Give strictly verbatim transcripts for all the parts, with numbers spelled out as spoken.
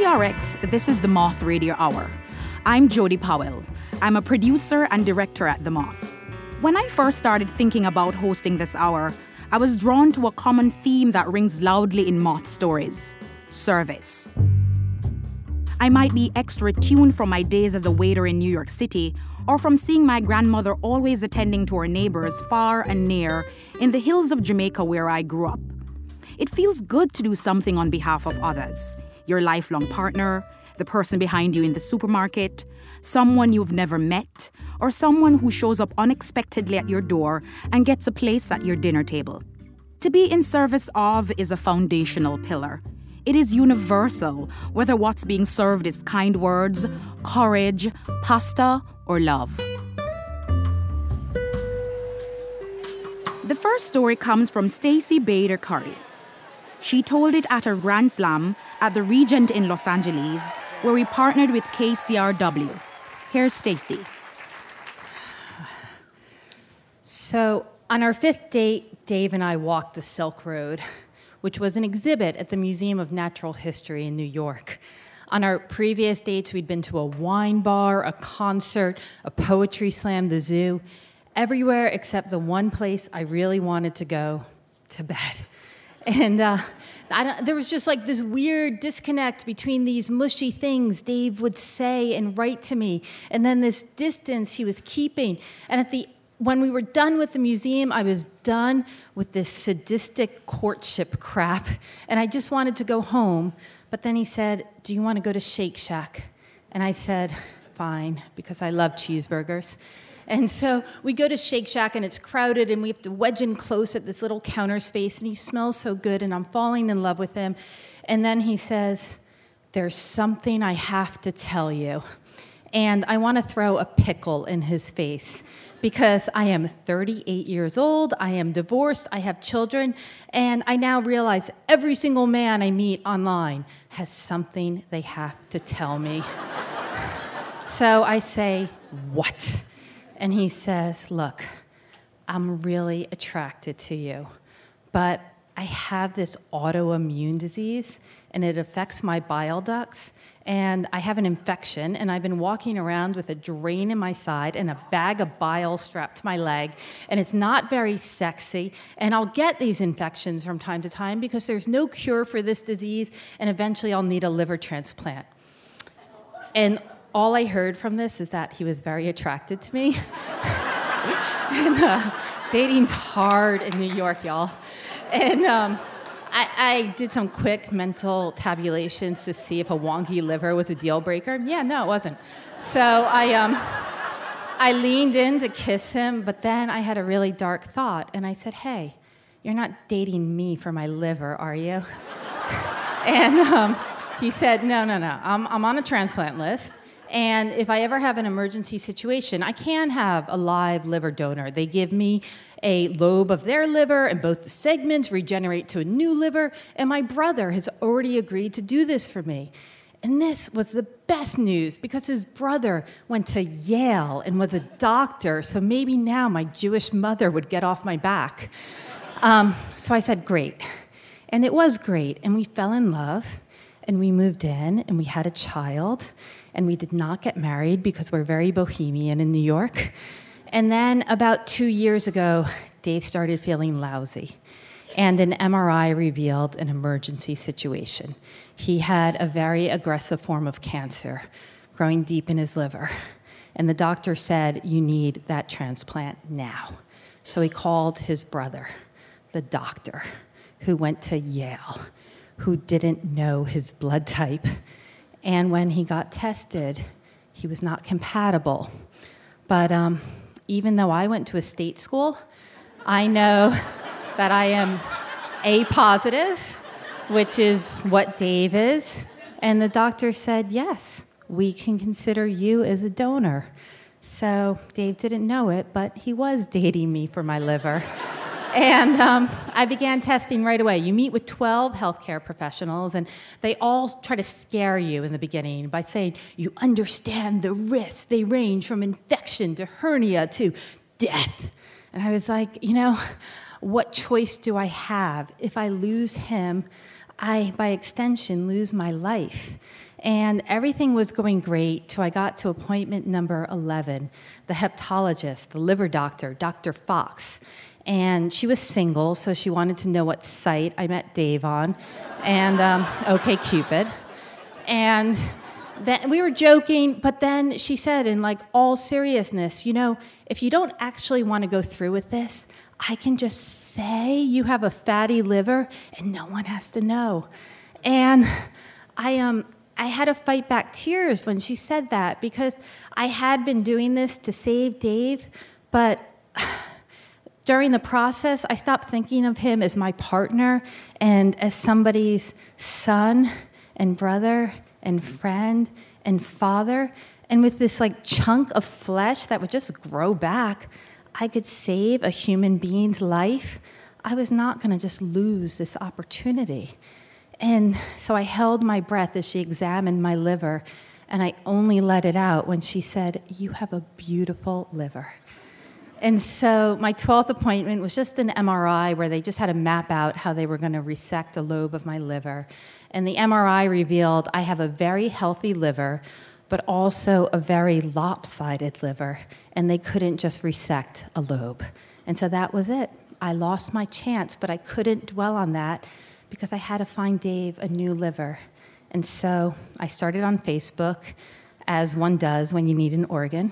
R X, this is the Moth Radio Hour. I'm Jody Powell. I'm a producer and director at The Moth. When I first started thinking about hosting this hour, I was drawn to a common theme that rings loudly in Moth stories: service. I might be extra tuned from my days as a waiter in New York City, or from seeing my grandmother always attending to her neighbors far and near in the hills of Jamaica where I grew up. It feels good to do something on behalf of others: your lifelong partner, the person behind you in the supermarket, someone you've never met, or someone who shows up unexpectedly at your door and gets a place at your dinner table. To be in service of is a foundational pillar. It is universal, whether what's being served is kind words, courage, pasta, or love. The first story comes from Stacey Bader Curry. She told it at her Grand Slam at the Regent in Los Angeles, where we partnered with K C R W. Here's Stacey. So, on our fifth date, Dave and I walked the Silk Road, which was an exhibit at the Museum of Natural History in New York. On our previous dates, we'd been to a wine bar, a concert, a poetry slam, the zoo, everywhere except the one place I really wanted to go: to bed. And uh, I don't, there was just like this weird disconnect between these mushy things Dave would say and write to me, and then this distance he was keeping. And at the when we were done with the museum, I was done with this sadistic courtship crap, and I just wanted to go home. But then he said, "Do you want to go to Shake Shack?" And I said, "Fine," because I love cheeseburgers. And so we go to Shake Shack, and it's crowded, and we have to wedge in close at this little counter space, and he smells so good, and I'm falling in love with him. And then he says, "There's something I have to tell you." And I want to throw a pickle in his face, because I am thirty-eight years old, I am divorced, I have children, and I now realize every single man I meet online has something they have to tell me. So I say, "What?" And he says, "Look, I'm really attracted to you, but I have this autoimmune disease, and it affects my bile ducts, and I have an infection, and I've been walking around with a drain in my side and a bag of bile strapped to my leg, and it's not very sexy, and I'll get these infections from time to time because there's no cure for this disease, and eventually I'll need a liver transplant." And all I heard from this is that he was very attracted to me. And uh, dating's hard in New York, y'all. And um, I, I did some quick mental tabulations to see if a wonky liver was a deal breaker. Yeah, no, it wasn't. So I, um, I leaned in to kiss him, but then I had a really dark thought, and I said, "Hey, you're not dating me for my liver, are you?" And um, he said, "No, no, no, I'm, I'm on a transplant list. And if I ever have an emergency situation, I can have a live liver donor. They give me a lobe of their liver, and both the segments regenerate to a new liver, and my brother has already agreed to do this for me." And this was the best news, because his brother went to Yale and was a doctor, so maybe now my Jewish mother would get off my back. Um, so I said, "Great." And it was great, and we fell in love, and we moved in, and we had a child. And we did not get married because we're very bohemian in New York. And then about two years ago, Dave started feeling lousy. And an M R I revealed an emergency situation. He had a very aggressive form of cancer growing deep in his liver. And the doctor said, "You need that transplant now." So he called his brother, the doctor, who went to Yale, who didn't know his blood type. And when he got tested, he was not compatible. But um, even though I went to a state school, I know that I am A positive, which is what Dave is. And the doctor said, "Yes, we can consider you as a donor." So Dave didn't know it, but he was dating me for my liver. And um, I began testing right away. You meet with twelve healthcare professionals, and they all try to scare you in the beginning by saying, "You understand the risks. They range from infection to hernia to death." And I was like, you know, what choice do I have? If I lose him, I, by extension, lose my life. And everything was going great till I got to appointment number eleven, the hepatologist, the liver doctor, Doctor Fox. And she was single, so she wanted to know what site I met Dave on, and um, OkCupid. And then we were joking, but then she said in like all seriousness, you know, if you don't actually want to go through with this, I can just say you have a fatty liver and no one has to know. And I um I had to fight back tears when she said that because I had been doing this to save Dave, but during the process, I stopped thinking of him as my partner and as somebody's son and brother and friend and father. And with this like chunk of flesh that would just grow back, I could save a human being's life. I was not going to just lose this opportunity. And so I held my breath as she examined my liver, and I only let it out when she said, "You have a beautiful liver." And so my twelfth appointment was just an M R I where they just had to map out how they were going to resect a lobe of my liver. And the M R I revealed I have a very healthy liver, but also a very lopsided liver, and they couldn't just resect a lobe. And so that was it. I lost my chance, but I couldn't dwell on that because I had to find Dave a new liver. And so I started on Facebook, as one does when you need an organ.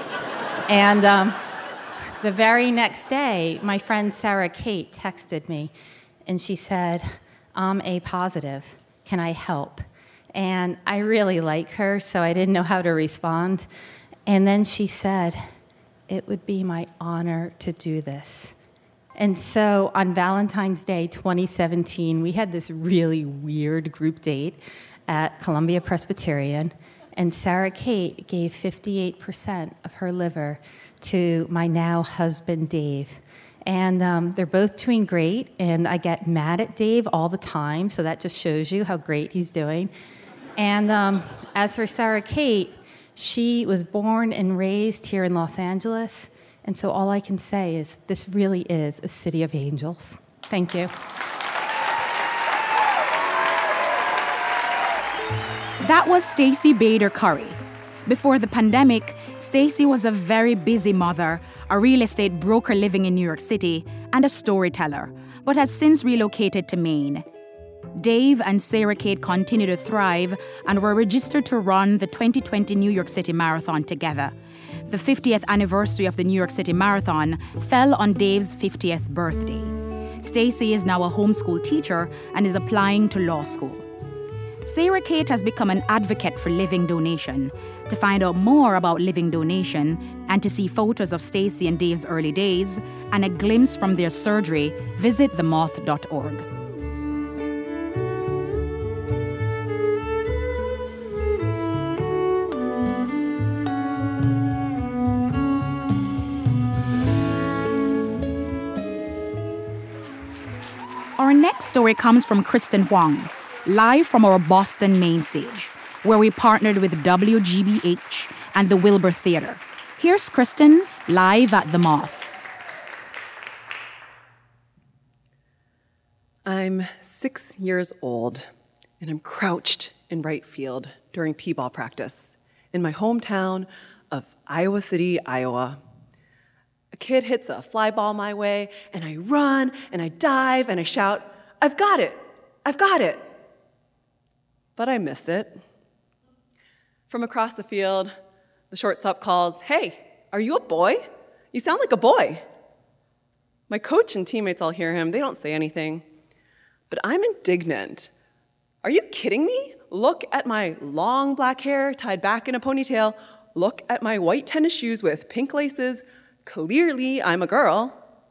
and um, the very next day, my friend Sarah Kate texted me, and she said, "I'm A positive. Can I help?" And I really like her, so I didn't know how to respond. And then she said, "It would be my honor to do this." And so on Valentine's Day twenty seventeen, we had this really weird group date at Columbia Presbyterian, and Sarah Kate gave fifty-eight percent of her liver to my now husband, Dave. And um, they're both doing great, and I get mad at Dave all the time, so that just shows you how great he's doing. And um, as for Sarah Kate, she was born and raised here in Los Angeles, and so all I can say is this really is a city of angels. Thank you. That was Stacey Bader Curry. Before the pandemic, Stacey was a very busy mother, a real estate broker living in New York City, and a storyteller, but has since relocated to Maine. Dave and Sarah Kate continue to thrive and were registered to run the twenty twenty New York City Marathon together. The fiftieth anniversary of the New York City Marathon fell on Dave's fiftieth birthday. Stacey is now a homeschool teacher and is applying to law school. Sarah Kate has become an advocate for living donation. To find out more about living donation and to see photos of Stacey and Dave's early days and a glimpse from their surgery, visit the moth dot org. Our next story comes from Kristen Huang, live from our Boston main stage, where we partnered with W G B H and the Wilbur Theater. Here's Kristen live at the Moth. I'm six years old, and I'm crouched in right field during t-ball practice in my hometown of Iowa City, Iowa. A kid hits a fly ball my way, and I run, and I dive, and I shout, "I've got it! I've got it!" But I missed it. From across the field, the shortstop calls, "Hey, are you a boy? You sound like a boy." My coach and teammates all hear him. They don't say anything. But I'm indignant. Are you kidding me? Look at my long black hair tied back in a ponytail. Look at my white tennis shoes with pink laces. Clearly, I'm a girl.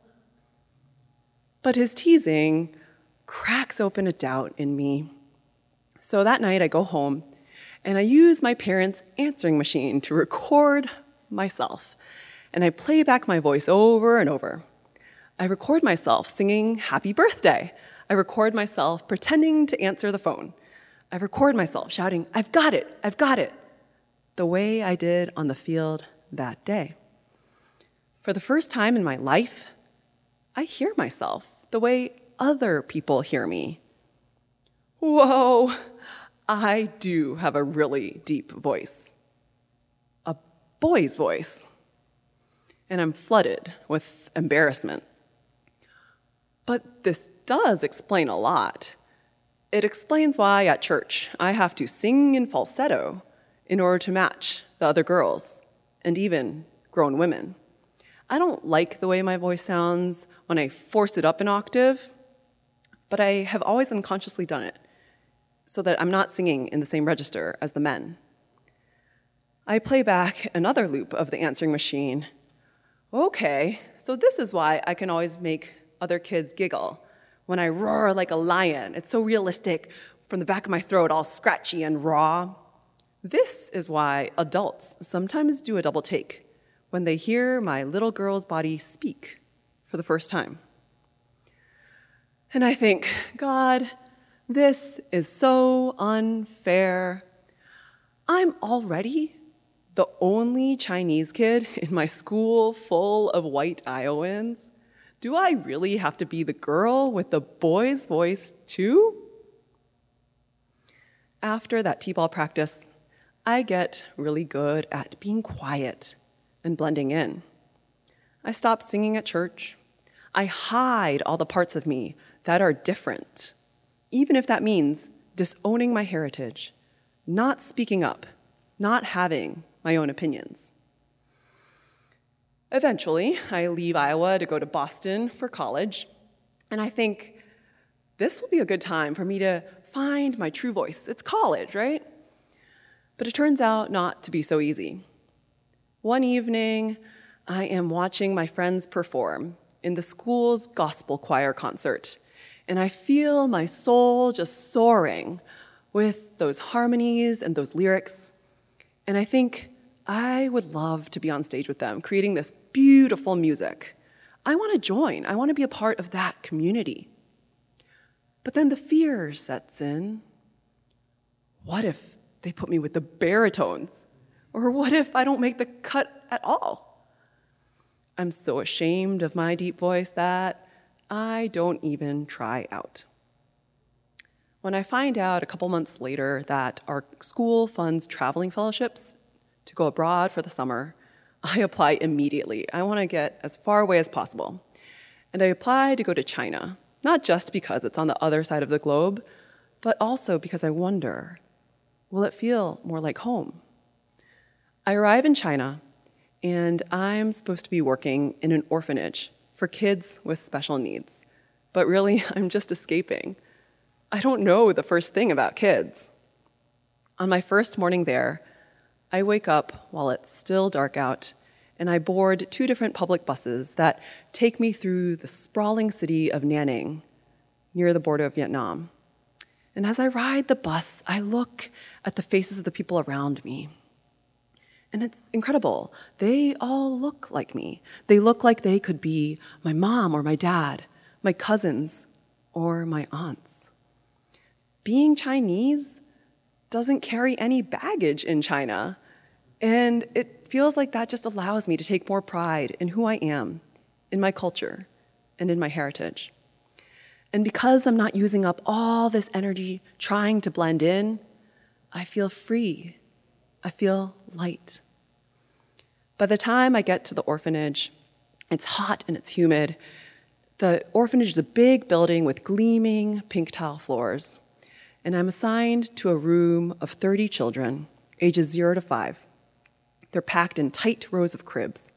But his teasing cracks open a doubt in me. So that night, I go home, and I use my parents' answering machine to record myself. And I play back my voice over and over. I record myself singing happy birthday. I record myself pretending to answer the phone. I record myself shouting, "I've got it, I've got it," the way I did on the field that day. For the first time in my life, I hear myself the way other people hear me. Whoa, I do have a really deep voice, a boy's voice, and I'm flooded with embarrassment. But this does explain a lot. It explains why at church I have to sing in falsetto in order to match the other girls and even grown women. I don't like the way my voice sounds when I force it up an octave, but I have always unconsciously done it so that I'm not singing in the same register as the men. I play back another loop of the answering machine. Okay, so this is why I can always make other kids giggle when I roar like a lion. It's so realistic, from the back of my throat, all scratchy and raw. This is why adults sometimes do a double take when they hear my little girl's body speak for the first time. And I think, God, this is so unfair. I'm already the only Chinese kid in my school full of white Iowans. Do I really have to be the girl with the boy's voice too? After that T-ball practice, I get really good at being quiet and blending in. I stop singing at church. I hide all the parts of me that are different, even if that means disowning my heritage, not speaking up, not having my own opinions. Eventually, I leave Iowa to go to Boston for college, and I think this will be a good time for me to find my true voice. It's college, right? But it turns out not to be so easy. One evening, I am watching my friends perform in the school's gospel choir concert, and I feel my soul just soaring with those harmonies and those lyrics, and I think I would love to be on stage with them, creating this beautiful music. I want to join. I want to be a part of that community. But then the fear sets in. What if they put me with the baritones? Or what if I don't make the cut at all? I'm so ashamed of my deep voice that I don't even try out. When I find out a couple months later that our school funds traveling fellowships to go abroad for the summer, I apply immediately. I want to get as far away as possible. And I apply to go to China, not just because it's on the other side of the globe, but also because I wonder, will it feel more like home? I arrive in China, and I'm supposed to be working in an orphanage for kids with special needs. But really, I'm just escaping. I don't know the first thing about kids. On my first morning there, I wake up while it's still dark out, and I board two different public buses that take me through the sprawling city of Nha Ninh, near the border of Vietnam. And as I ride the bus, I look at the faces of the people around me. And it's incredible. They all look like me. They look like they could be my mom or my dad, my cousins, or my aunts. Being Chinese doesn't carry any baggage in China, and it feels like that just allows me to take more pride in who I am, in my culture, and in my heritage. And because I'm not using up all this energy trying to blend in, I feel free. I feel light. By the time I get to the orphanage, it's hot and it's humid. The orphanage is a big building with gleaming pink tile floors, and I'm assigned to a room of thirty children, ages zero to five. They're packed in tight rows of cribs.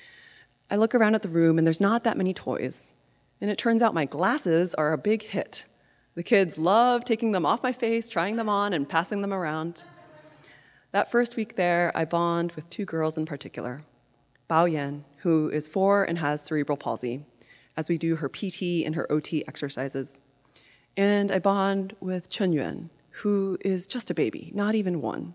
I look around at the room, and there's not that many toys, and it turns out my glasses are a big hit. The kids love taking them off my face, trying them on, and passing them around. That first week there, I bond with two girls in particular, Bao Yan, who is four and has cerebral palsy, as we do her P T and her O T exercises. And I bond with Chen Yuan, who is just a baby, not even one.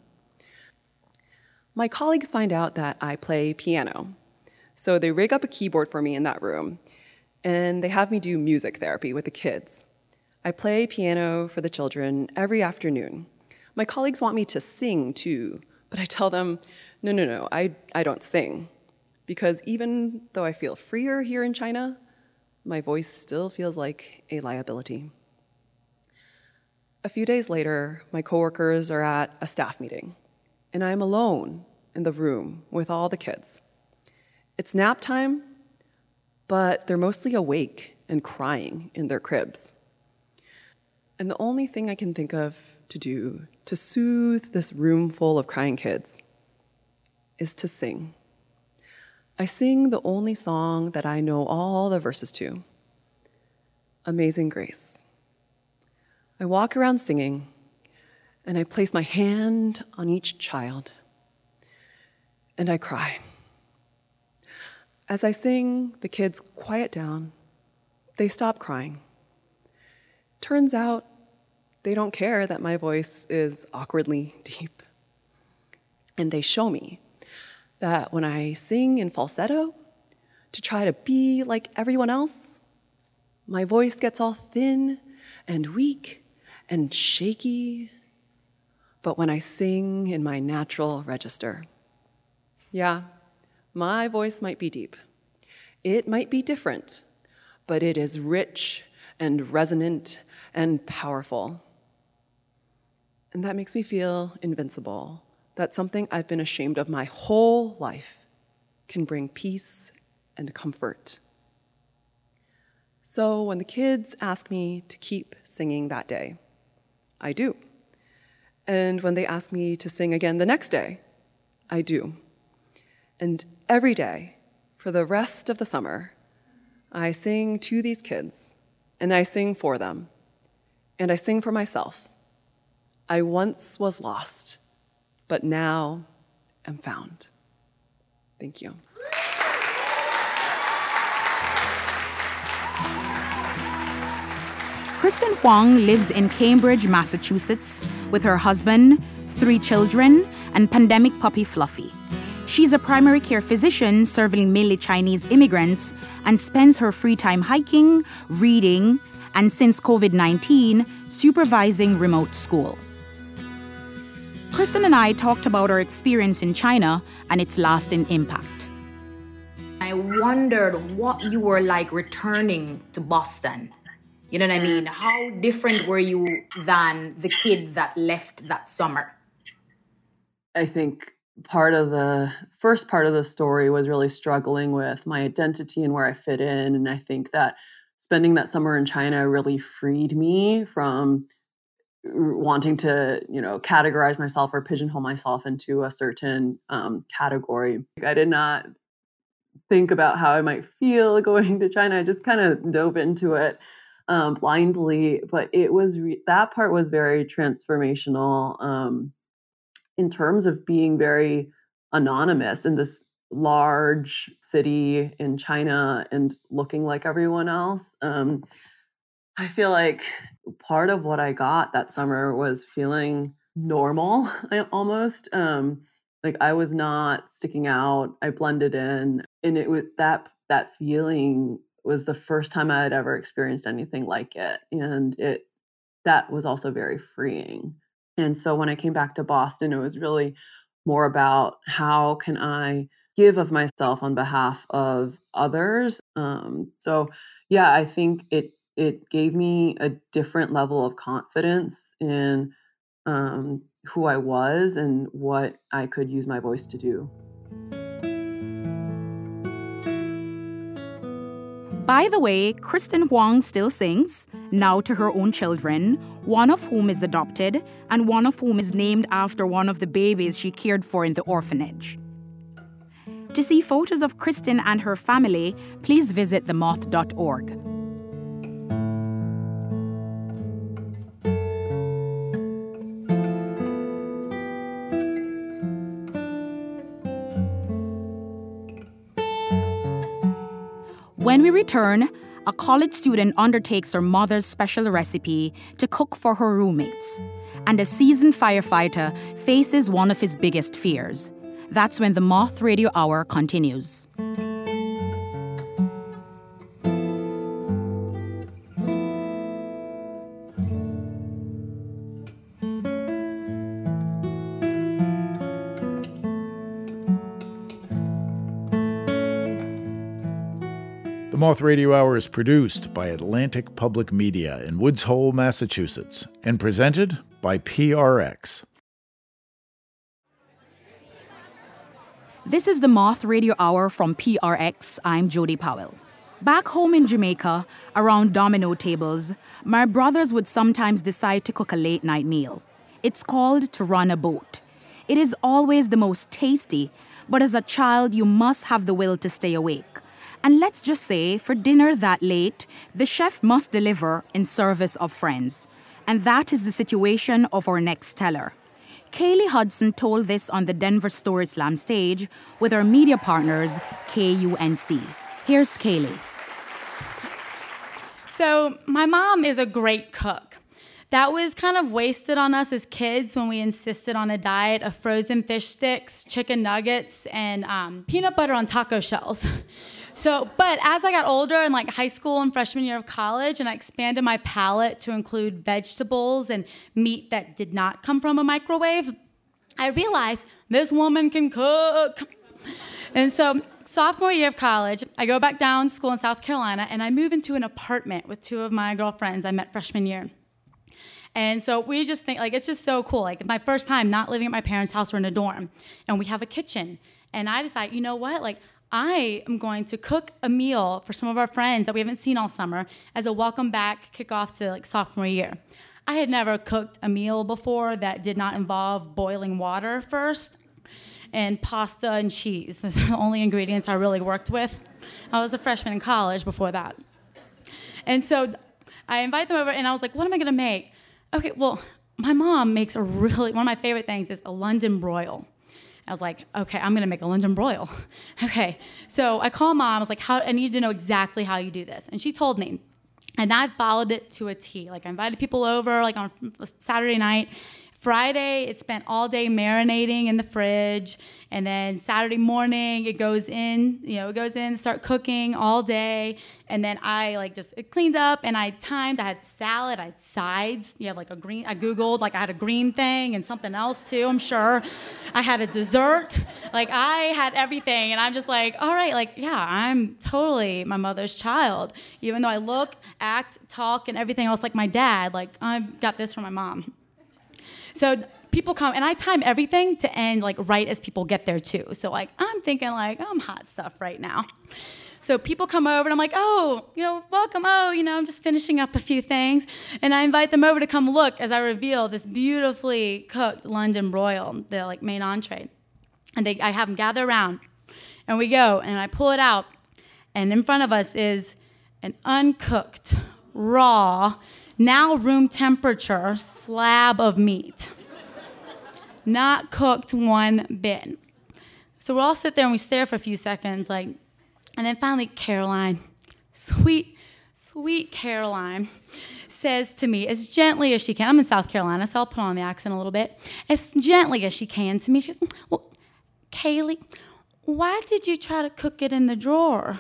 My colleagues find out that I play piano, so they rig up a keyboard for me in that room, and they have me do music therapy with the kids. I play piano for the children every afternoon. My colleagues want me to sing too, but I tell them, no, no, no, I, I don't sing. Because even though I feel freer here in China, my voice still feels like a liability. A few days later, my coworkers are at a staff meeting, and I'm alone in the room with all the kids. It's nap time, but they're mostly awake and crying in their cribs. And the only thing I can think of to do to soothe this room full of crying kids is to sing. I sing the only song that I know all the verses to, Amazing Grace. I walk around singing, and I place my hand on each child, and I cry. As I sing, the kids quiet down. They stop crying. Turns out they don't care that my voice is awkwardly deep. And they show me that when I sing in falsetto to try to be like everyone else, my voice gets all thin and weak and shaky. But when I sing in my natural register, yeah, my voice might be deep. It might be different, but it is rich and resonant and powerful. And that makes me feel invincible, that something I've been ashamed of my whole life can bring peace and comfort. So when the kids ask me to keep singing that day, I do. And when they ask me to sing again the next day, I do. And every day, for the rest of the summer, I sing to these kids, and I sing for them, and I sing for myself. I once was lost, but now am found. Thank you. Kristen Huang lives in Cambridge, Massachusetts, with her husband, three children, and pandemic puppy Fluffy. She's a primary care physician serving mainly Chinese immigrants and spends her free time hiking, reading, and since covid nineteen, supervising remote school. Kristen and I talked about our experience in China and its lasting impact. I wondered what you were like returning to Boston. You know what I mean? How different were you than the kid that left that summer? I think part of the first part of the story was really struggling with my identity and where I fit in. And I think that spending that summer in China really freed me from wanting to, you know, categorize myself or pigeonhole myself into a certain um, category. I did not think about how I might feel going to China. I just kind of dove into it um, blindly, but it was re- that part was very transformational um, in terms of being very anonymous in this large city in China and looking like everyone else. Um, I feel like part of what I got that summer was feeling normal, almost. Um, like I was not sticking out. I blended in, and it was that that feeling was the first time I had ever experienced anything like it, and it that was also very freeing. And so when I came back to Boston, it was really more about how can I give of myself on behalf of others. Um, so yeah, I think it it gave me a different level of confidence in um, who I was and what I could use my voice to do. By the way, Kristen Huang still sings, now to her own children, one of whom is adopted and one of whom is named after one of the babies she cared for in the orphanage. To see photos of Kristen and her family, please visit the moth dot org. When we return, a college student undertakes her mother's special recipe to cook for her roommates, and a seasoned firefighter faces one of his biggest fears. That's when the Moth Radio Hour continues. The The Moth Radio Hour is produced by Atlantic Public Media in Woods Hole, Massachusetts, and presented by P R X. This is the Moth Radio Hour from P R X. I'm Jody Powell. Back home in Jamaica, around domino tables, my brothers would sometimes decide to cook a late-night meal. It's called to run a boat. It is always the most tasty, but as a child, you must have the will to stay awake. And let's just say, for dinner that late, the chef must deliver in service of friends. And that is the situation of our next teller. Kaylee Hudson told this on the Denver Story Slam stage with our media partners, K U N C. Here's Kaylee. So my mom is a great cook. That was kind of wasted on us as kids when we insisted on a diet of frozen fish sticks, chicken nuggets, and um, peanut butter on taco shells. So, but as I got older in like high school and freshman year of college, and I expanded my palate to include vegetables and meat that did not come from a microwave, I realized this woman can cook. And so, sophomore year of college, I go back down to school in South Carolina, and I move into an apartment with two of my girlfriends I met freshman year. And so we just think, like, it's just so cool. Like, my first time not living at my parents' house or in a dorm, and we have a kitchen. And I decide, you know what, like, I am going to cook a meal for some of our friends that we haven't seen all summer as a welcome back kickoff to like sophomore year. I had never cooked a meal before that did not involve boiling water first and pasta and cheese. Those are the only ingredients I really worked with. I was a freshman in college before that. And so I invite them over and I was like, what am I gonna make? Okay, well, my mom makes a really, one of my favorite things is a London broil. I was like, okay, I'm gonna make a London broil. Okay, so I call mom, I was like, how, I need to know exactly how you do this. And she told me, and I followed it to a T. Like I invited people over like on Saturday night. Friday, it spent all day marinating in the fridge, and then Saturday morning, it goes in, you know, it goes in, start cooking all day, and then I, like, just, it cleaned up, and I timed, I had salad, I had sides, you have, like, a green, I Googled, like, I had a green thing and something else, too, I'm sure. I had a dessert, like, I had everything, and I'm just like, all right, like, yeah, I'm totally my mother's child, even though I look, act, talk, and everything else like my dad, like, I got this from my mom. So people come, and I time everything to end like right as people get there too. So like I'm thinking like I'm hot stuff right now. So people come over, and I'm like, oh, you know, welcome. Oh, you know, I'm just finishing up a few things, and I invite them over to come look as I reveal this beautifully cooked London broil, the like main entree, and they, I have them gather around, and we go, and I pull it out, and in front of us is an uncooked, raw, now room temperature slab of meat. Not cooked one bit. So we'll all sit there and we stare for a few seconds, like, and then finally Caroline, sweet, sweet Caroline, says to me as gently as she can, I'm in South Carolina, so I'll put on the accent a little bit, as gently as she can to me, she goes, well, Kaylee, why did you try to cook it in the drawer?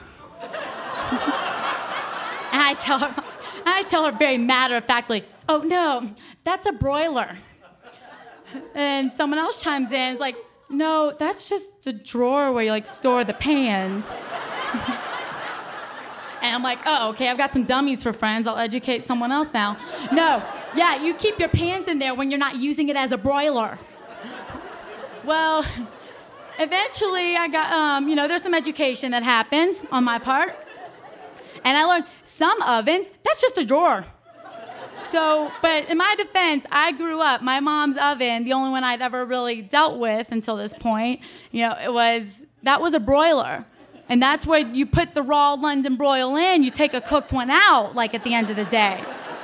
And I tell her, I tell her very matter-of-factly, oh, no, that's a broiler. And someone else chimes in, is like, no, that's just the drawer where you, like, store the pans. And I'm like, oh, okay, I've got some dummies for friends. I'll educate someone else now. No, yeah, you keep your pans in there when you're not using it as a broiler. Well, eventually I got, um, you know, there's some education that happens on my part. And I learned some ovens, that's just a drawer. So, but in my defense, I grew up, my mom's oven, the only one I'd ever really dealt with until this point, you know, it was, that was a broiler. And that's where you put the raw London broil in, you take a cooked one out, like at the end of the day.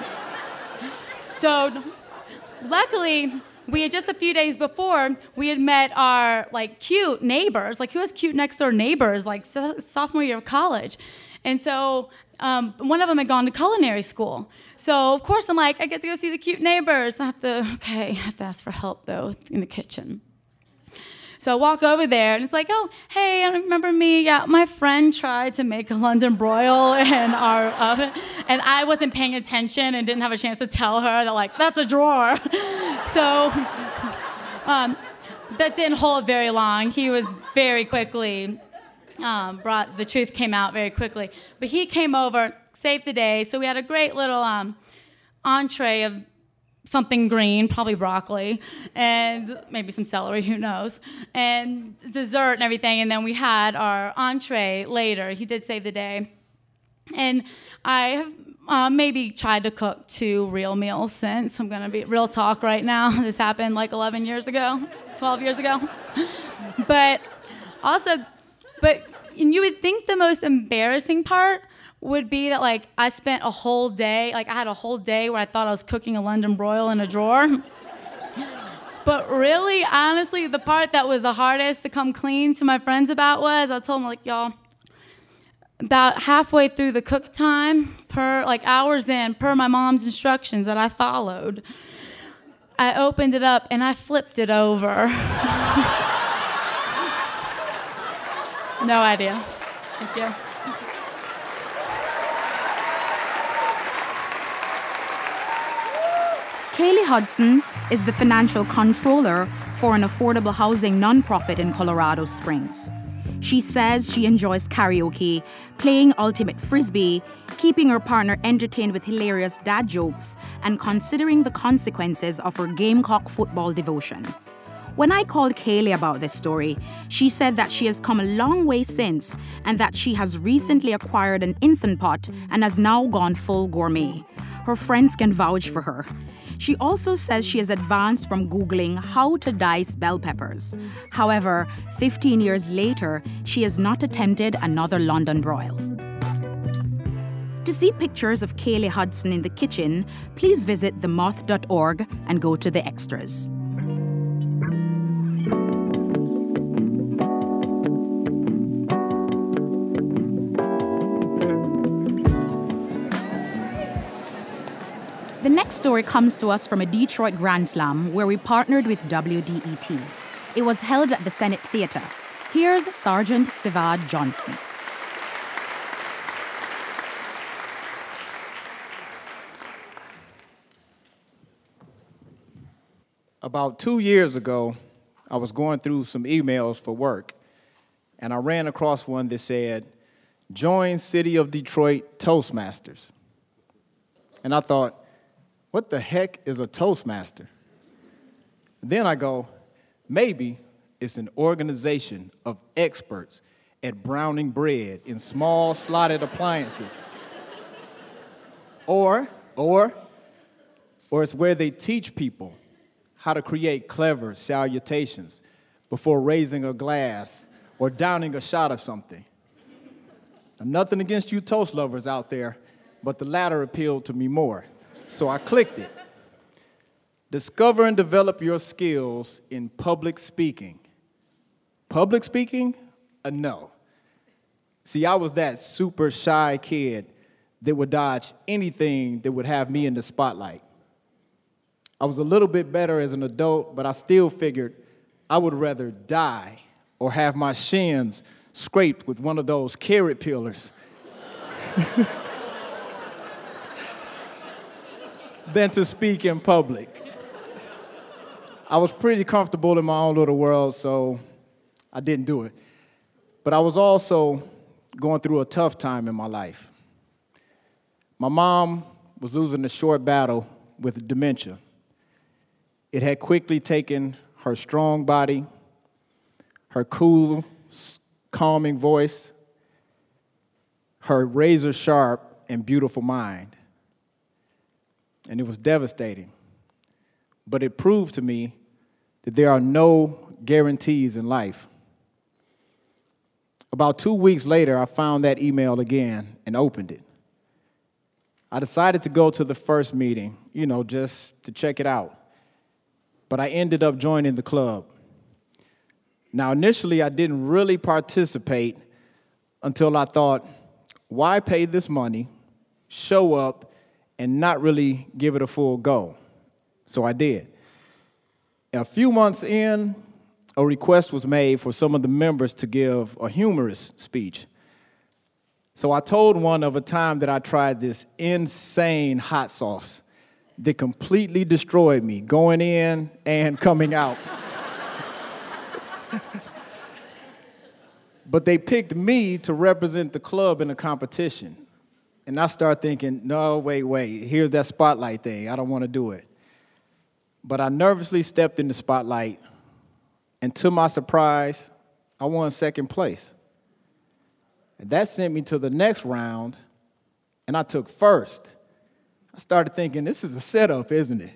So, luckily, we had just a few days before, we had met our, like, cute neighbors, like, who has cute next-door neighbors, like, so- sophomore year of college. And so um, one of them had gone to culinary school. So, of course, I'm like, I get to go see the cute neighbors. I have to, okay, I have to ask for help, though, in the kitchen. So I walk over there, and it's like, oh, hey, I remember me. Yeah, my friend tried to make a London broil in our oven, and I wasn't paying attention and didn't have a chance to tell her that, like, that's a drawer. So um, that didn't hold very long. He was very quickly um, brought the truth came out very quickly. But he came over, saved the day. So we had a great little um, entree of something green, probably broccoli, and maybe some celery, who knows, and dessert and everything. And then we had our entree later. He did save the day. And I have uh, maybe tried to cook two real meals since. I'm going to be real talk right now. This happened like eleven years ago, twelve years ago. But also, but you would think the most embarrassing part would be that, like, I spent a whole day, like, I had a whole day where I thought I was cooking a London broil in a drawer. But really, honestly, the part that was the hardest to come clean to my friends about was, I told them, like, y'all, about halfway through the cook time, per, like, hours in, per my mom's instructions that I followed, I opened it up and I flipped it over. No idea. Thank you. Kaylee Hudson is the financial controller for an affordable housing nonprofit in Colorado Springs. She says she enjoys karaoke, playing ultimate frisbee, keeping her partner entertained with hilarious dad jokes, and considering the consequences of her Gamecock football devotion. When I called Kaylee about this story, she said that she has come a long way since and that she has recently acquired an Instant Pot and has now gone full gourmet. Her friends can vouch for her. She also says she has advanced from Googling how to dice bell peppers. However, fifteen years later, she has not attempted another London broil. To see pictures of Kaylee Hudson in the kitchen, please visit the moth dot org and go to the extras. The next story comes to us from a Detroit Grand Slam where we partnered with W D E T. It was held at the Senate Theater. Here's Sergeant Sivad Johnson. About two years ago, I was going through some emails for work, and I ran across one that said, "Join City of Detroit Toastmasters." And I thought, what the heck is a Toastmaster? Then I go, maybe it's an organization of experts at browning bread in small slotted appliances. Or, or, or it's where they teach people how to create clever salutations before raising a glass or downing a shot of something. Now, nothing against you toast lovers out there, but the latter appealed to me more. So I clicked it. Discover and develop your skills in public speaking. Public speaking? A no. See, I was that super shy kid that would dodge anything that would have me in the spotlight. I was a little bit better as an adult, but I still figured I would rather die or have my shins scraped with one of those carrot peelers than to speak in public. I was pretty comfortable in my own little world, so I didn't do it. But I was also going through a tough time in my life. My mom was losing a short battle with dementia. It had quickly taken her strong body, her cool, calming voice, her razor-sharp and beautiful mind. And it was devastating. But it proved to me that there are no guarantees in life. About two weeks later, I found that email again and opened it. I decided to go to the first meeting, you know, just to check it out. But I ended up joining the club. Now, initially, I didn't really participate until I thought, why pay this money, show up, and not really give it a full go? So I did. A few months in, a request was made for some of the members to give a humorous speech. So I told one of a time that I tried this insane hot sauce that completely destroyed me, going in and coming out. But they picked me to represent the club in a competition. And I started thinking, no, wait, wait, here's that spotlight thing. I don't want to do it. But I nervously stepped in the spotlight, and to my surprise, I won second place. And that sent me to the next round, and I took first. I started thinking, this is a setup, isn't it?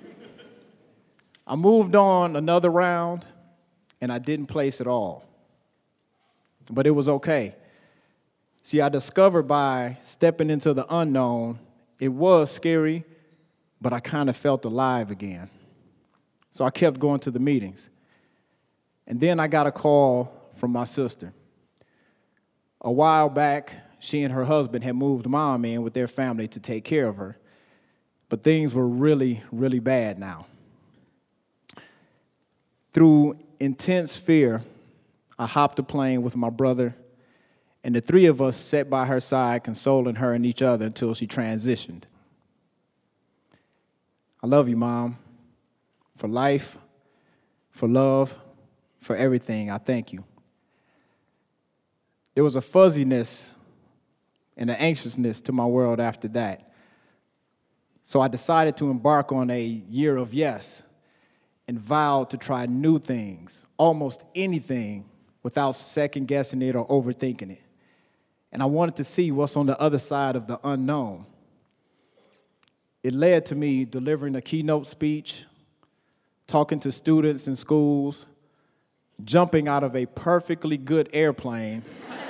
I moved on another round, and I didn't place at all. But it was okay. See, I discovered by stepping into the unknown, it was scary, but I kind of felt alive again. So I kept going to the meetings. And then I got a call from my sister. A while back, she and her husband had moved Mom in with their family to take care of her. But things were really, really bad now. Through intense fear, I hopped a plane with my brother, and the three of us sat by her side, consoling her and each other until she transitioned. I love you, Mom, for life, for love, for everything. I thank you. There was a fuzziness and an anxiousness to my world after that. So I decided to embark on a year of yes and vowed to try new things, almost anything, without second-guessing it or overthinking it. And I wanted to see what's on the other side of the unknown. It led to me delivering a keynote speech, talking to students in schools, jumping out of a perfectly good airplane.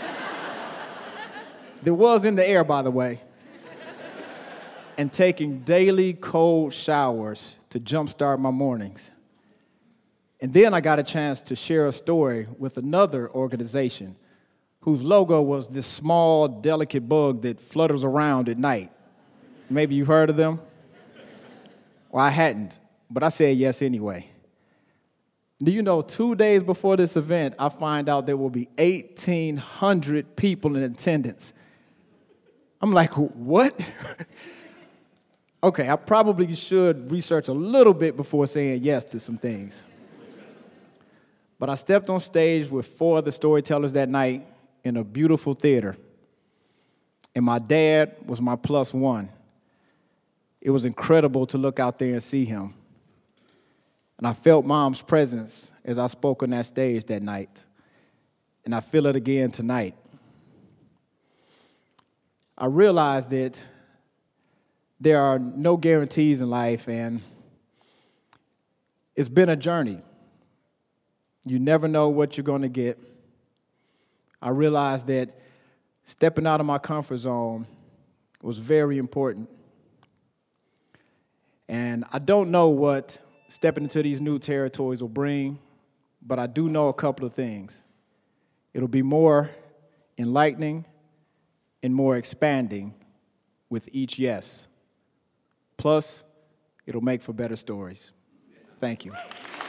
That was in the air, by the way, and taking daily cold showers to jumpstart my mornings. And then I got a chance to share a story with another organization whose logo was this small, delicate bug that flutters around at night. Maybe you've heard of them? Well, I hadn't, but I said yes anyway. Do you know, two days before this event, I find out there will be eighteen hundred people in attendance. I'm like, what? Okay, I probably should research a little bit before saying yes to some things. But I stepped on stage with four other storytellers that night in a beautiful theater. And my dad was my plus one. It was incredible to look out there and see him. And I felt Mom's presence as I spoke on that stage that night. And I feel it again tonight. I realized that there are no guarantees in life, and it's been a journey. You never know what you're going to get. I realized that stepping out of my comfort zone was very important. And I don't know what stepping into these new territories will bring, but I do know a couple of things. It'll be more enlightening and more expanding with each yes. Plus, it'll make for better stories. Thank you.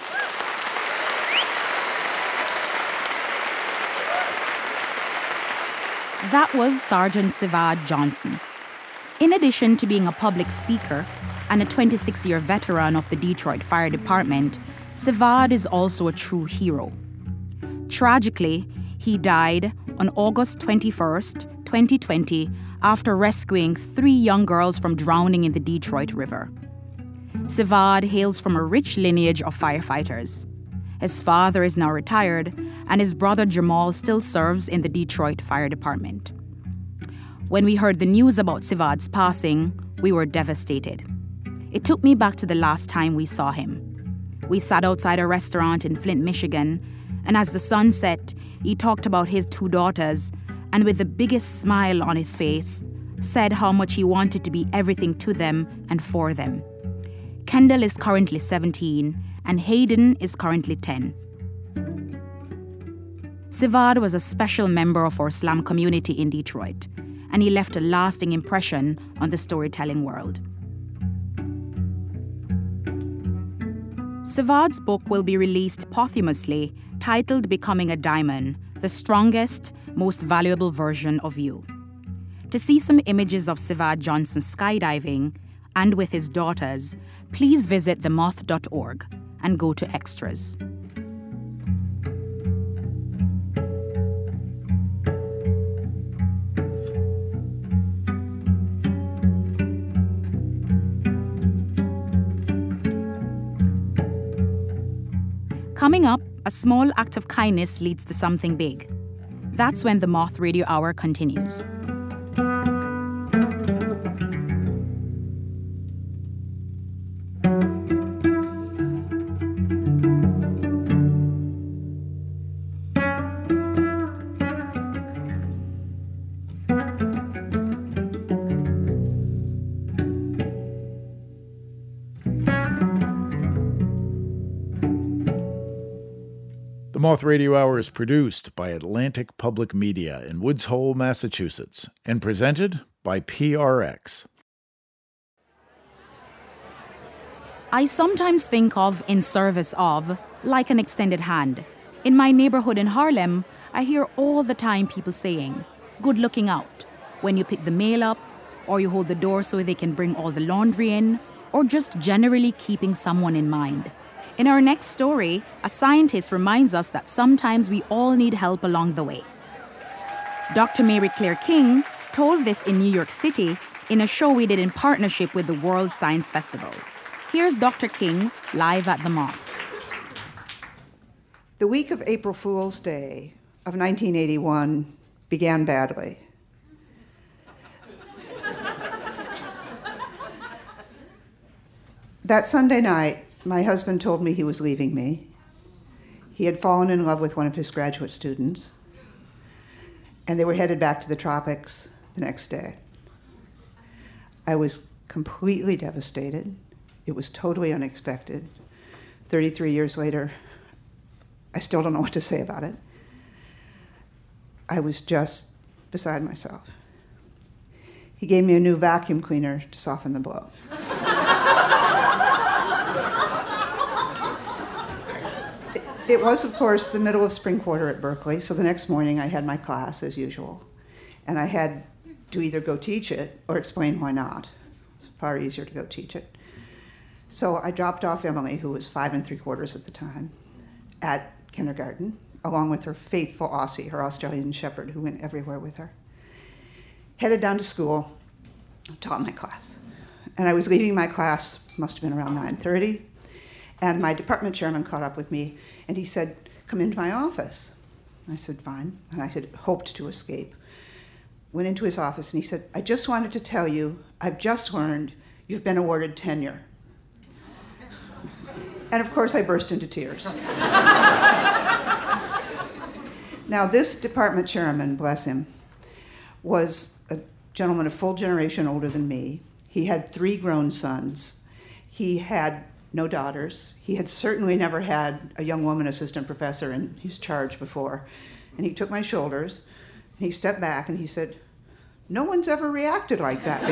That was Sergeant Sivad Johnson. In addition to being a public speaker and a twenty-six-year veteran of the Detroit Fire Department, Sivad is also a true hero. Tragically, he died on August twenty-first, twenty twenty, after rescuing three young girls from drowning in the Detroit River. Sivad hails from a rich lineage of firefighters. His father is now retired, and his brother Jamal still serves in the Detroit Fire Department. When we heard the news about Sivad's passing, we were devastated. It took me back to the last time we saw him. We sat outside a restaurant in Flint, Michigan, and as the sun set, he talked about his two daughters, and with the biggest smile on his face, said how much he wanted to be everything to them and for them. Kendall is currently seventeen, and Hayden is currently ten. Sivad was a special member of our slam community in Detroit, and he left a lasting impression on the storytelling world. Sivad's book will be released posthumously, titled Becoming a Diamond, The Strongest, Most Valuable Version of You. To see some images of Sivad Johnson skydiving and with his daughters, please visit the moth dot org and go to extras. Coming up, a small act of kindness leads to something big. That's when the Moth Radio Hour continues. The Moth Radio Hour is produced by Atlantic Public Media in Woods Hole, Massachusetts, and presented by P R X. I sometimes think of in service of like an extended hand. In my neighborhood in Harlem, I hear all the time people saying, "Good looking out," when you pick the mail up, or you hold the door so they can bring all the laundry in, or just generally keeping someone in mind. In our next story, a scientist reminds us that sometimes we all need help along the way. Doctor Mary Claire King told this in New York City in a show we did in partnership with the World Science Festival. Here's Doctor King live at the Moth. The week of April Fool's Day of nineteen eighty-one began badly. That Sunday night, my husband told me he was leaving me. He had fallen in love with one of his graduate students, and they were headed back to the tropics the next day. I was completely devastated. It was totally unexpected. thirty-three years later, I still don't know what to say about it. I was just beside myself. He gave me a new vacuum cleaner to soften the blow. It was, of course, the middle of spring quarter at Berkeley, so the next morning I had my class as usual. And I had to either go teach it or explain why not. It's far easier to go teach it. So I dropped off Emily, who was five and three quarters at the time, at kindergarten, along with her faithful Aussie, her Australian shepherd, who went everywhere with her. Headed down to school, taught my class. And I was leaving my class, must have been around nine thirty. And my department chairman caught up with me, and he said, "Come into my office." I said, "Fine." And I had hoped to escape. Went into his office, and he said, "I just wanted to tell you, I've just learned you've been awarded tenure." And of course, I burst into tears. Now, this department chairman, bless him, was a gentleman a full generation older than me. He had three grown sons. He had no daughters. He had certainly never had a young woman assistant professor in his charge before. And he took my shoulders, and he stepped back, and he said, "No one's ever reacted like that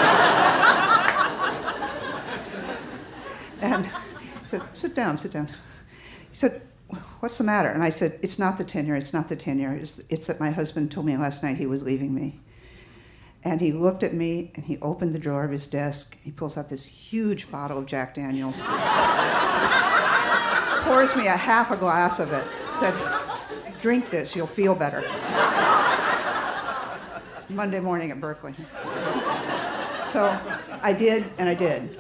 before." And he said, "Sit down, sit down." He said, "What's the matter?" And I said, "It's not the tenure, it's not the tenure. It's, it's that my husband told me last night he was leaving me." And he looked at me, and he opened the drawer of his desk. He pulls out this huge bottle of Jack Daniels, pours me a half a glass of it, said, "Drink this, you'll feel better." It's Monday morning at Berkeley. So I did, and I did.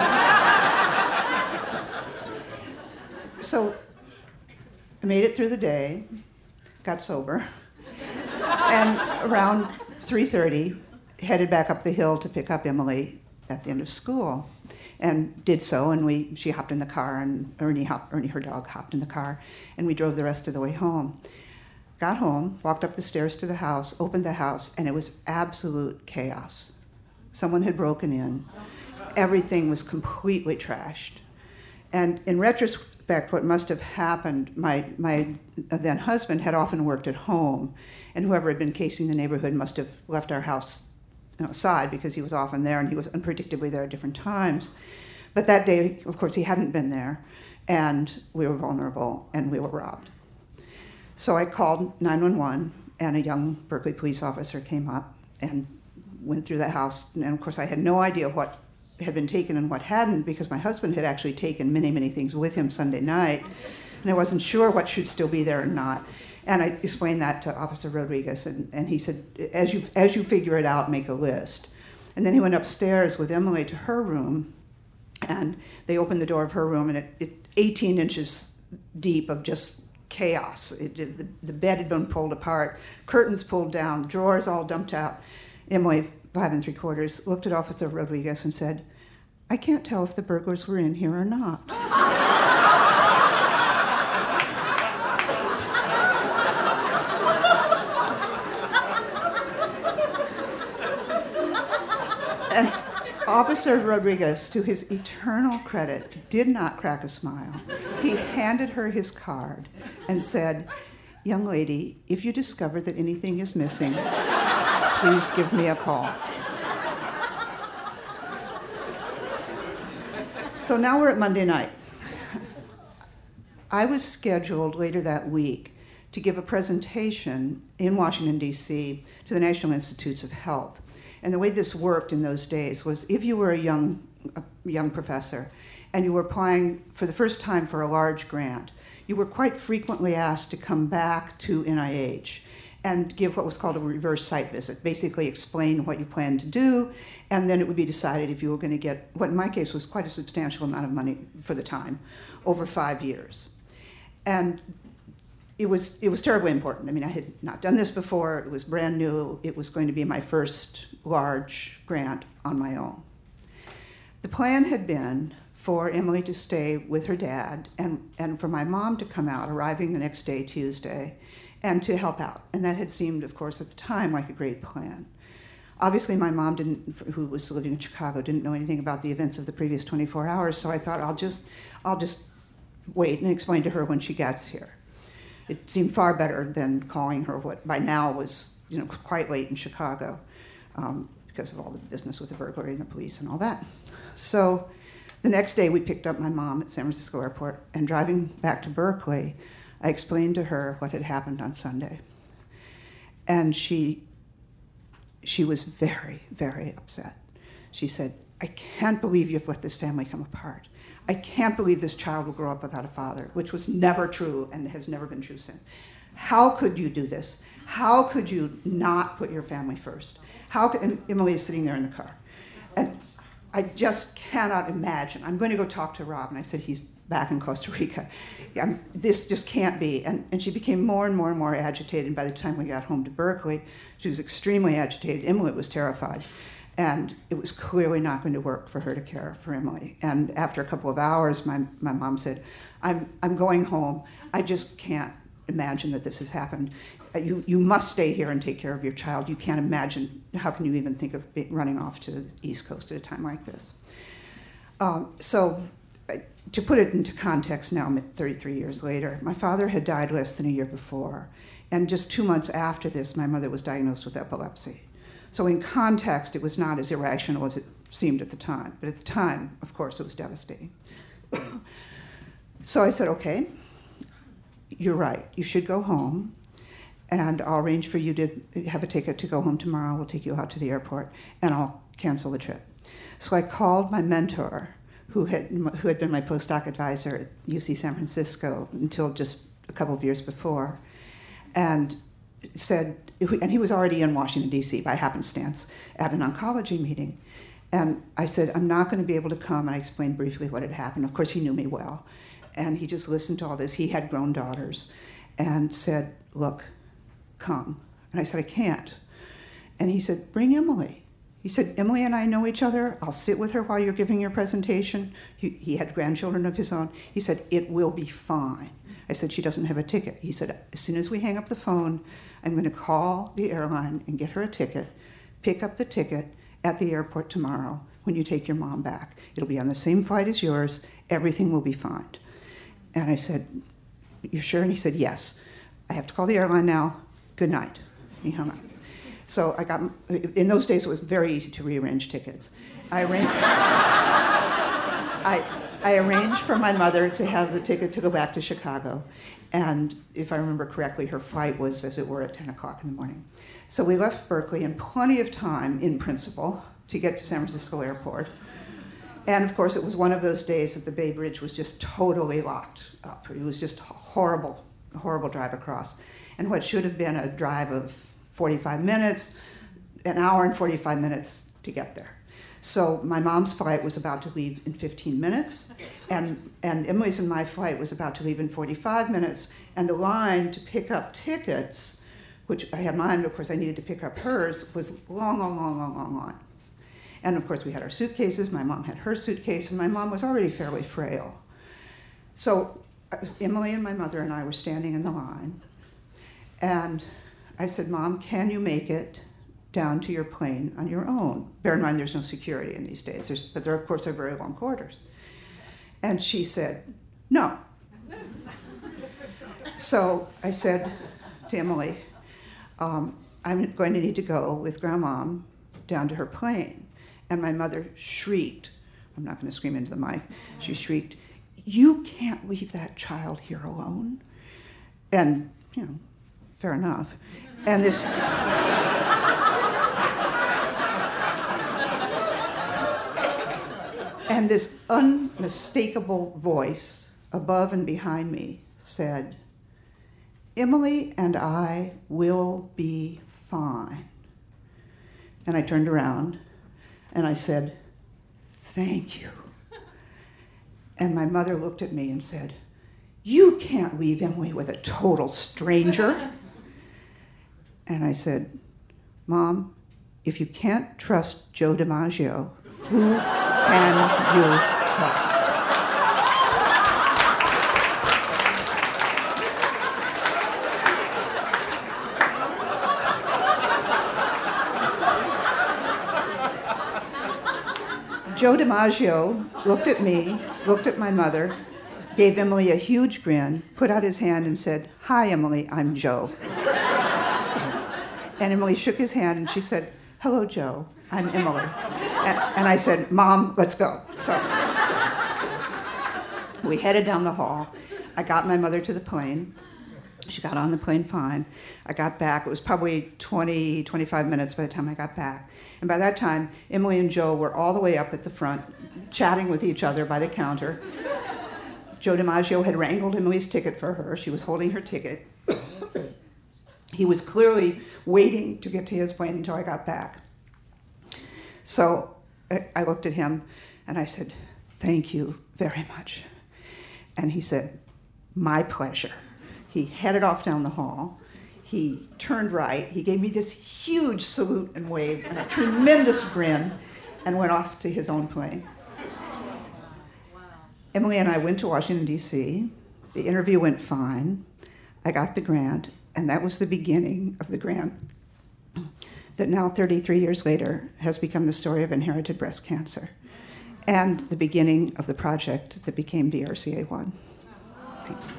So I made it through the day, got sober, and around three thirty, headed back up the hill to pick up Emily at the end of school, and did so. And we, she hopped in the car, and Ernie, hopped, Ernie, her dog, hopped in the car, and we drove the rest of the way home. Got home, walked up the stairs to the house, opened the house, and it was absolute chaos. Someone had broken in. Everything was completely trashed. And in retrospect, what must have happened, my, my then husband had often worked at home, and whoever had been casing the neighborhood must have left our house outside because he was often there, and he was unpredictably there at different times. But that day, of course, he hadn't been there, and we were vulnerable, and we were robbed. So I called nine one one, and a young Berkeley police officer came up and went through the house. And of course, I had no idea what had been taken and what hadn't, because my husband had actually taken many, many things with him Sunday night, and I wasn't sure what should still be there or not. And I explained that to Officer Rodriguez, and, and he said, as you as you figure it out, make a list. And then he went upstairs with Emily to her room, and they opened the door of her room, and it, it eighteen inches deep of just chaos. It, it, the, the bed had been pulled apart, curtains pulled down, drawers all dumped out. Emily, five and three quarters, looked at Officer Rodriguez and said, "I can't tell if the burglars were in here or not." And Officer Rodriguez, to his eternal credit, did not crack a smile. He handed her his card and said, "Young lady, if you discover that anything is missing, please give me a call." So now we're at Monday night. I was scheduled later that week to give a presentation in Washington, D C to the National Institutes of Health. And the way this worked in those days was if you were a young, a young professor and you were applying for the first time for a large grant, you were quite frequently asked to come back to N I H and give what was called a reverse site visit, basically explain what you planned to do, and then it would be decided if you were going to get, what in my case was quite a substantial amount of money for the time, over five years. And it was, it was terribly important. I mean, I had not done this before, it was brand new, it was going to be my first large grant on my own. The plan had been for Emily to stay with her dad and, and for my mom to come out, arriving the next day, Tuesday, and to help out. And that had seemed, of course, at the time like a great plan. Obviously, my mom, didn't, who was living in Chicago, didn't know anything about the events of the previous twenty-four hours, so I thought I'll just, I'll just wait and explain to her when she gets here. It seemed far better than calling her what by now was, you know, quite late in Chicago um, because of all the business with the burglary and the police and all that. So the next day we picked up my mom at San Francisco Airport, and driving back to Berkeley, I explained to her what had happened on Sunday. And she, she was very, very upset. She said, "I can't believe you've let this family come apart. I can't believe this child will grow up without a father," which was never true and has never been true since. "How could you do this? How could you not put your family first? How could," and Emily is sitting there in the car. And I just cannot imagine. I'm going to go talk to Rob. And I said, "He's back in Costa Rica. I'm, this just can't be." And, and she became more and more and more agitated. By the time we got home to Berkeley, she was extremely agitated. Emily was terrified. And it was clearly not going to work for her to care for Emily. And after a couple of hours, my, my mom said, I'm, I'm going home. I just can't imagine that this has happened. You, you must stay here and take care of your child. You can't imagine, how can you even think of running off to the East Coast at a time like this?" Um, so to put it into context now, thirty-three years later, my father had died less than a year before. And just two months after this, my mother was diagnosed with epilepsy. So in context, it was not as irrational as it seemed at the time. But at the time, of course, it was devastating. So I said, "Okay, you're right. You should go home. And I'll arrange for you to have a ticket to go home tomorrow. We'll take you out to the airport, and I'll cancel the trip." So I called my mentor, who had, who had been my postdoc advisor at U C San Francisco until just a couple of years before, and said, and he was already in Washington, D C by happenstance at an oncology meeting. And I said, "I'm not going to be able to come." And I explained briefly what had happened. Of course, he knew me well. And he just listened to all this. He had grown daughters and said, "Look, come." And I said, "I can't." And he said, "Bring Emily." He said, "Emily and I know each other. I'll sit with her while you're giving your presentation." He, he had grandchildren of his own. He said, "It will be fine." I said, "She doesn't have a ticket." He said, "As soon as we hang up the phone, I'm going to call the airline and get her a ticket, pick up the ticket at the airport tomorrow when you take your mom back. It'll be on the same flight as yours. Everything will be fine." And I said, "You sure?" And he said, "Yes. I have to call the airline now. Good night." He hung up. So I got, in those days it was very easy to rearrange tickets. I arranged, I, I arranged for my mother to have the ticket to go back to Chicago. And if I remember correctly, her flight was, as it were, at ten o'clock in the morning. So we left Berkeley in plenty of time, in principle, to get to San Francisco Airport. And of course, it was one of those days that the Bay Bridge was just totally locked up. It was just horrible, horrible drive across. And what should have been a drive of forty-five minutes, an hour and forty-five minutes to get there. So my mom's flight was about to leave in fifteen minutes, and, and Emily's and my flight was about to leave in forty-five minutes, and the line to pick up tickets, which I had mine, of course I needed to pick up hers, was long, long, long, long, long line. And of course we had our suitcases, my mom had her suitcase, and my mom was already fairly frail. So it was Emily and my mother and I were standing in the line, and I said, Mom, can you make it down to your plane on your own? Bear in mind there's no security in these days, there's, but there of course are very long corridors. And she said, no. So I said to Emily, um, I'm going to need to go with Grandmom down to her plane. And my mother shrieked, I'm not going to scream into the mic, she shrieked, you can't leave that child here alone. And, you know, fair enough. And this, and this unmistakable voice above and behind me said, Emily and I will be fine. And I turned around and I said, thank you. And my mother looked at me and said, you can't leave Emily with a total stranger. And I said, Mom, if you can't trust Joe DiMaggio, who can you trust? Joe DiMaggio looked at me, looked at my mother, gave Emily a huge grin, put out his hand and said, hi, Emily, I'm Joe. And Emily shook his hand and she said, hello, Joe, I'm Emily. And, and I said, Mom, let's go. So we headed down the hall. I got my mother to the plane. She got on the plane fine. I got back. It was probably twenty, twenty-five minutes by the time I got back. And by that time, Emily and Joe were all the way up at the front, chatting with each other by the counter. Joe DiMaggio had wrangled Emily's ticket for her. She was holding her ticket. He was clearly waiting to get to his plane until I got back. So I, I looked at him and I said, thank you very much. And he said, my pleasure. He headed off down the hall. He turned right. He gave me this huge salute and wave and a tremendous grin and went off to his own plane. Wow. Emily and I went to Washington, D C. The interview went fine. I got the grant, and that was the beginning of the grant that now, thirty-three years later, has become the story of inherited breast cancer and the beginning of the project that became B R C A one. Thanks.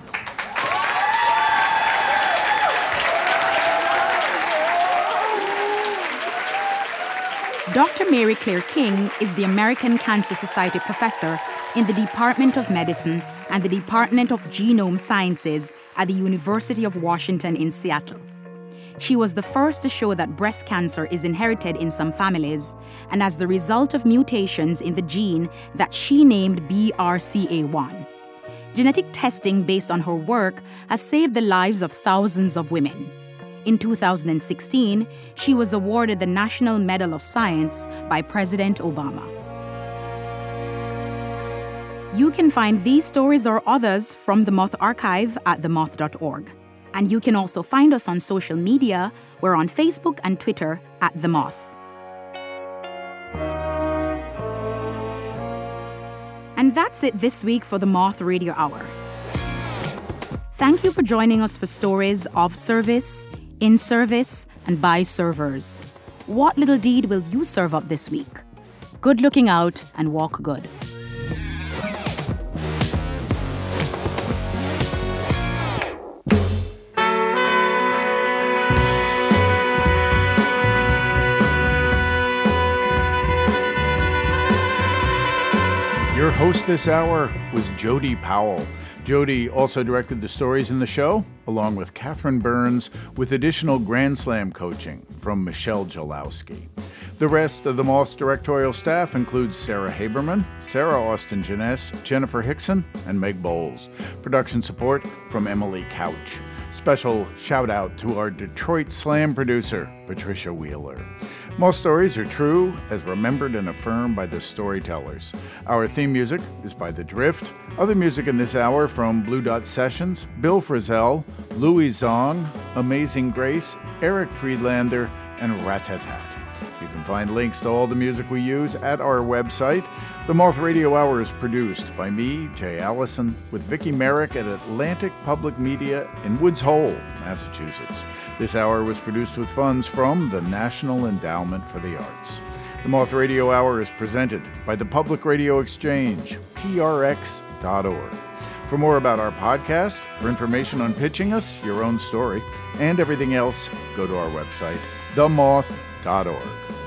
Doctor Mary Claire King is the American Cancer Society professor in the Department of Medicine and the Department of Genome Sciences at the University of Washington in Seattle. She was the first to show that breast cancer is inherited in some families, and as the result of mutations in the gene that she named B R C A one. Genetic testing based on her work has saved the lives of thousands of women. In two thousand sixteen, she was awarded the National Medal of Science by President Obama. You can find these stories or others from the Moth Archive at the moth dot org. And you can also find us on social media. We're on Facebook and Twitter at The Moth. And that's it this week for the Moth Radio Hour. Thank you for joining us for stories of service, in service, and by servers. What little deed will you serve up this week? Good looking out and walk good. Your host this hour was Jody Powell. Jody also directed the stories in the show, along with Catherine Burns, with additional Grand Slam coaching from Michelle Jalowski. The rest of the Moth's directorial staff includes Sarah Haberman, Sarah Austin Jeunesse, Jennifer Hickson, and Meg Bowles. Production support from Emily Couch. Special shout out to our Detroit Slam producer, Patricia Wheeler. Most stories are true, as remembered and affirmed by the storytellers. Our theme music is by The Drift. Other music in this hour from Blue Dot Sessions, Bill Frisell, Louis Zong, Amazing Grace, Eric Friedlander, and Ratatat. You can find links to all the music we use at our website. The Moth Radio Hour is produced by me, Jay Allison, with Vicki Merrick at Atlantic Public Media in Woods Hole, Massachusetts. This hour was produced with funds from the National Endowment for the Arts. The Moth Radio Hour is presented by the Public Radio Exchange, P R X dot org. For more about our podcast, for information on pitching us, your own story, and everything else, go to our website, the moth dot org.